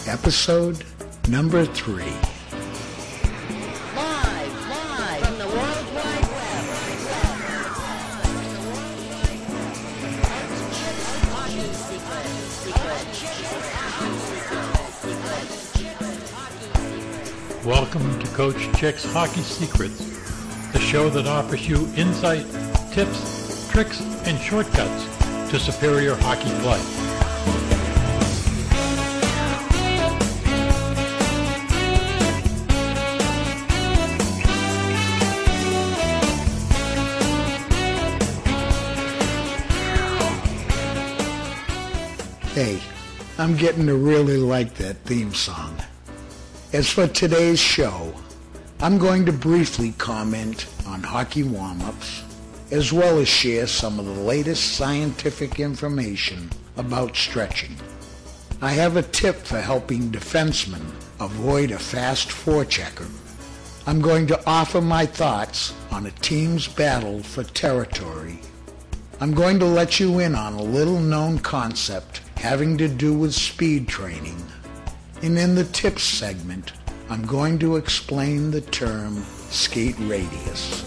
episode number 3. Live from the World Wide Web. Welcome to Coach Chick's Hockey Secrets, the show that offers you insight, tips, tricks, and shortcuts to superior hockey play. Hey, I'm getting to really like that theme song. As for today's show, I'm going to briefly comment on hockey warm-ups, as well as share some of the latest scientific information about stretching. I have a tip for helping defensemen avoid a fast forechecker. I'm going to offer my thoughts on a team's battle for territory. I'm going to let you in on a little-known concept having to do with speed training. And in the tips segment, I'm going to explain the term skate radius.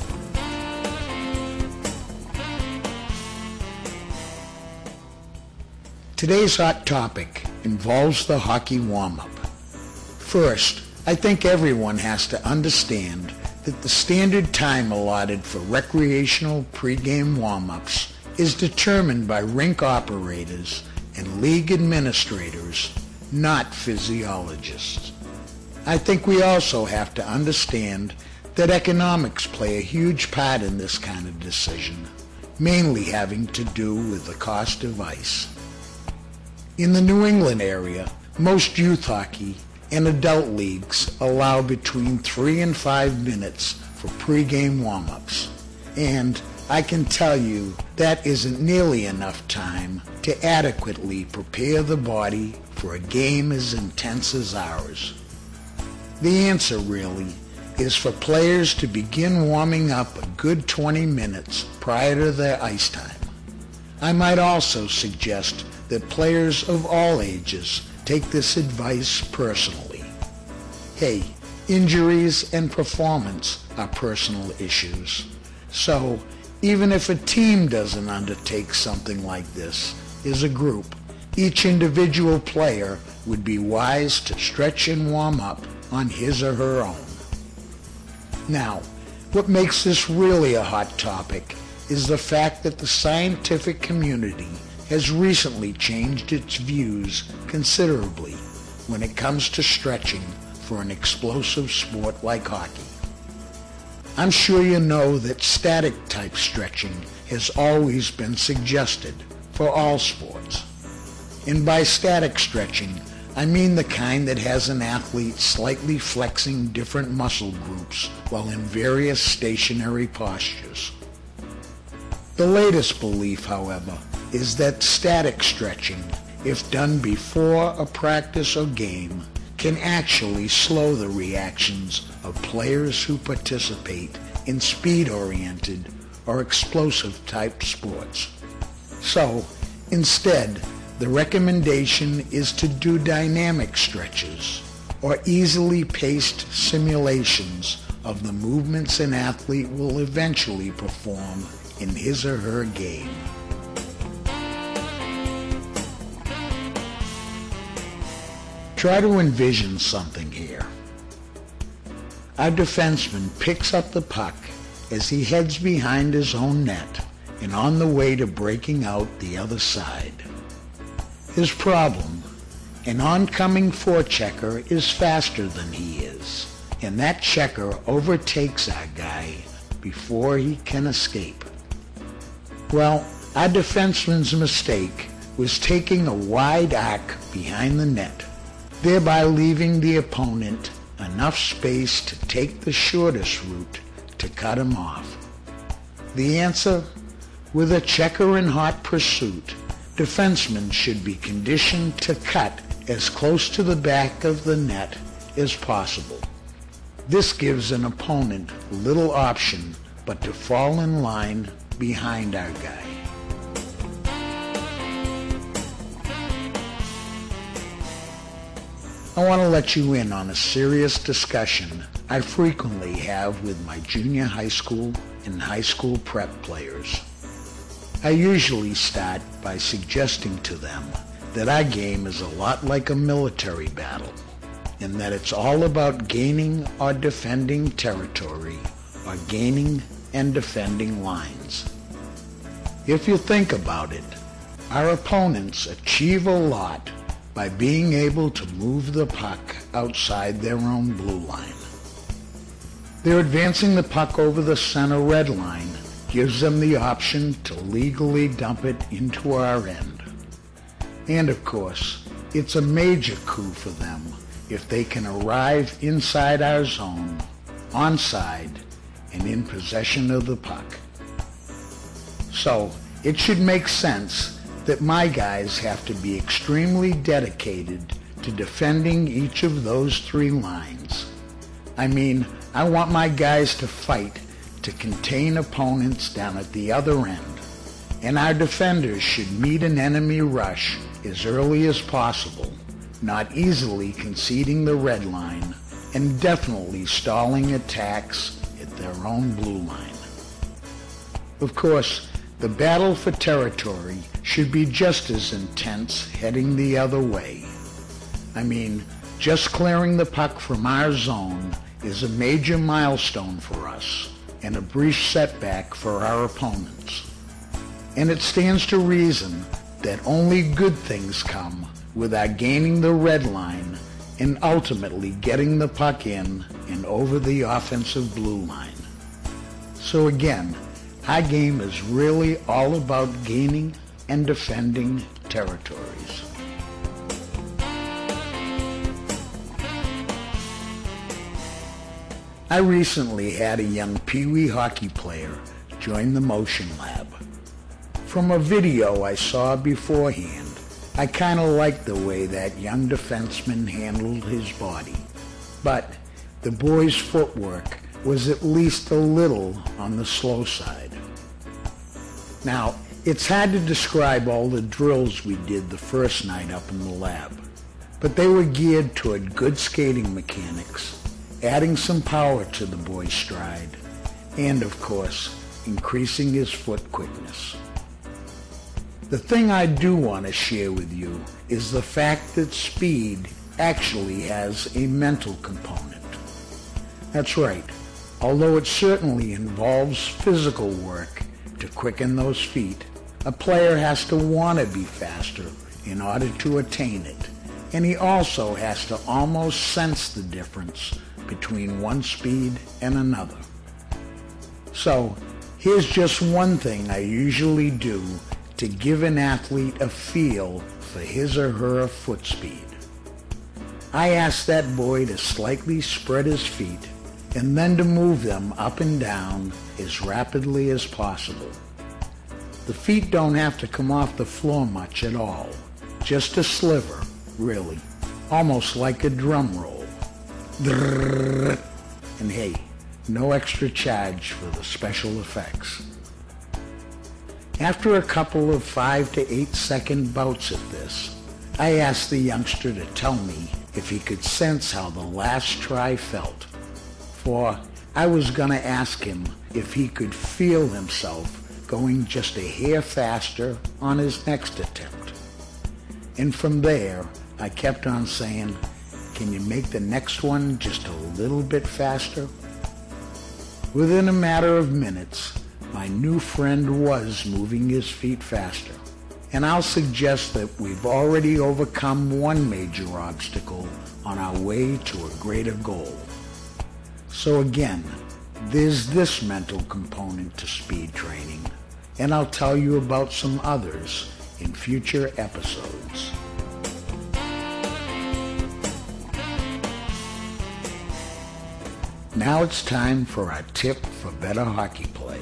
Today's hot topic involves the hockey warm-up. First, I think everyone has to understand that the standard time allotted for recreational pregame warm-ups is determined by rink operators and league administrators, not physiologists. I think we also have to understand that economics play a huge part in this kind of decision, mainly having to do with the cost of ice. In the New England area, most youth hockey and adult leagues allow between 3 and 5 minutes for pregame warm-ups, and I can tell you that isn't nearly enough time to adequately prepare the body for a game as intense as ours. The answer really is for players to begin warming up a good 20 minutes prior to their ice time. I might also suggest that players of all ages take this advice personally. Hey, injuries and performance are personal issues, so even if a team doesn't undertake something like this, as a group, each individual player would be wise to stretch and warm up on his or her own. Now, what makes this really a hot topic is the fact that the scientific community has recently changed its views considerably when it comes to stretching for an explosive sport like hockey. I'm sure you know that static type stretching has always been suggested for all sports. And by static stretching, I mean the kind that has an athlete slightly flexing different muscle groups while in various stationary postures. The latest belief, however, is that static stretching, if done before a practice or game, can actually slow the reactions of players who participate in speed-oriented or explosive-type sports. So, instead, the recommendation is to do dynamic stretches or easily paced simulations of the movements an athlete will eventually perform in his or her game. Try to envision something here. Our defenseman picks up the puck as he heads behind his own net and on the way to breaking out the other side. His problem, an oncoming forechecker is faster than he is, and that checker overtakes our guy before he can escape. Well, our defenseman's mistake was taking a wide arc behind the net, thereby leaving the opponent enough space to take the shortest route to cut him off. The answer? With a checker in hot pursuit, defensemen should be conditioned to cut as close to the back of the net as possible. This gives an opponent little option but to fall in line behind our guy. I want to let you in on a serious discussion I frequently have with my junior high school and high school prep players. I usually start by suggesting to them that our game is a lot like a military battle, and that it's all about gaining or defending territory or gaining and defending lines. If you think about it, our opponents achieve a lot by being able to move the puck outside their own blue line. They're advancing the puck over the center red line gives them the option to legally dump it into our end. And of course, it's a major coup for them if they can arrive inside our zone, onside, and in possession of the puck. So, it should make sense that my guys have to be extremely dedicated to defending each of those three lines. I mean, I want my guys to fight to contain opponents down at the other end, and our defenders should meet an enemy rush as early as possible, not easily conceding the red line, and definitely stalling attacks at their own blue line. Of course, the battle for territory should be just as intense heading the other way. I mean, just clearing the puck from our zone is a major milestone for us and a brief setback for our opponents. And it stands to reason that only good things come with our gaining the red line and ultimately getting the puck in and over the offensive blue line. So again, our game is really all about gaining and defending territories. I recently had a young Pee-wee hockey player join the Motion Lab. From a video I saw beforehand, I kind of liked the way that young defenseman handled his body, but the boy's footwork was at least a little on the slow side. Now, it's hard to describe all the drills we did the first night up in the lab, but they were geared toward good skating mechanics, adding some power to the boy's stride, and of course, increasing his foot quickness. The thing I do want to share with you is the fact that speed actually has a mental component. That's right, although it certainly involves physical work to quicken those feet, a player has to want to be faster in order to attain it, and he also has to almost sense the difference between one speed and another. So, here's just one thing I usually do to give an athlete a feel for his or her foot speed. I ask that boy to slightly spread his feet and then to move them up and down as rapidly as possible. The feet don't have to come off the floor much at all, just a sliver, really, almost like a drum roll. And hey, no extra charge for the special effects. After a couple of 5 to 8 second bouts at this, I asked the youngster to tell me if he could sense how the last try felt, for I was going to ask him if he could feel himself going just a hair faster on his next attempt. And from there, I kept on saying, "Can you make the next one just a little bit faster?" Within a matter of minutes, my new friend was moving his feet faster, and I'll suggest that we've already overcome one major obstacle on our way to a greater goal. So again, there's this mental component to speed training, and I'll tell you about some others in future episodes. Now it's time for our tip for better hockey play.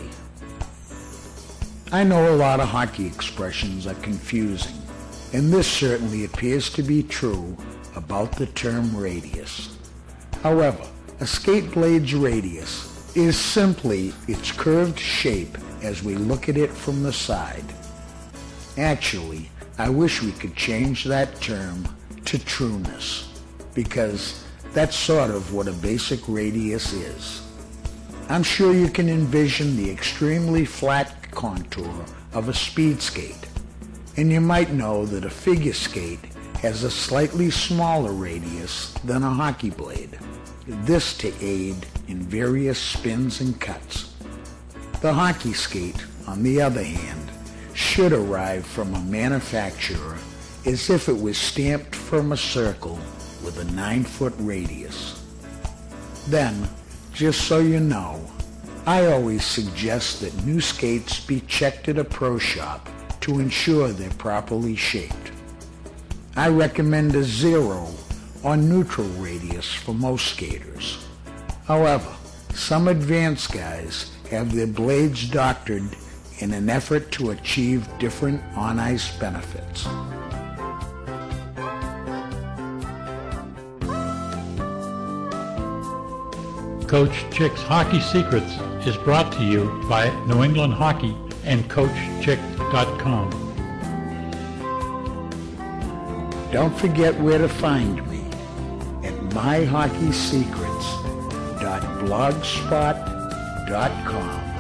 I know a lot of hockey expressions are confusing, and this certainly appears to be true about the term radius. However, a skate blade's radius is simply its curved shape as we look at it from the side. Actually, I wish we could change that term to trueness. because that's sort of what a basic radius is. I'm sure you can envision the extremely flat contour of a speed skate, and you might know that a figure skate has a slightly smaller radius than a hockey blade, this to aid in various spins and cuts. The hockey skate, on the other hand, should arrive from a manufacturer as if it was stamped from a circle with a 9-foot radius. Then, just so you know, I always suggest that new skates be checked at a pro shop to ensure they're properly shaped. I recommend a 0 or neutral radius for most skaters. However, some advanced guys have their blades doctored in an effort to achieve different on-ice benefits. Coach Chick's Hockey Secrets is brought to you by New England Hockey and CoachChick.com. Don't forget where to find me at myhockeysecrets.blogspot.com.